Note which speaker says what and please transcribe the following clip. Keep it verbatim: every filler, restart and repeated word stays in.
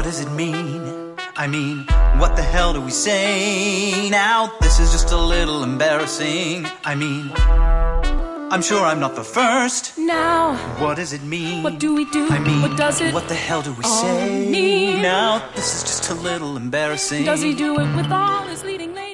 Speaker 1: does it mean? I mean, what the hell do we say now? This is just a little embarrassing. I mean, I'm sure I'm not the first.
Speaker 2: Now,
Speaker 1: what does it mean?
Speaker 2: What do we do?
Speaker 1: I mean,
Speaker 2: what does it
Speaker 1: what the hell do we
Speaker 2: all
Speaker 1: say
Speaker 2: mean?
Speaker 1: now? This is just a little embarrassing.
Speaker 2: Does he do it with all his leading ladies?